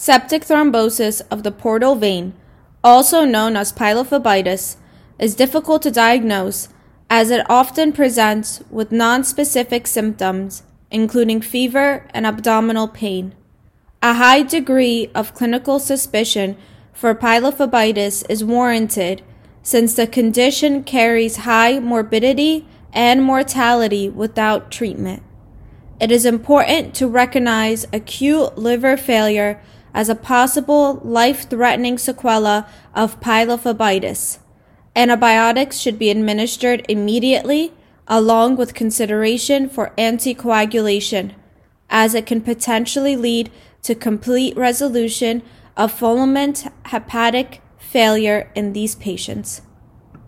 Septic thrombosis of the portal vein, also known as pylophlebitis, is difficult to diagnose as it often presents with nonspecific symptoms, including fever and abdominal pain. A high degree of clinical suspicion for pylophlebitis is warranted since the condition carries high morbidity and mortality without treatment. It is important to recognize acute liver failure as a possible life-threatening sequela of pylophlebitis. Antibiotics should be administered immediately, along with consideration for anticoagulation, as it can potentially lead to complete resolution of fulminant hepatic failure in these patients.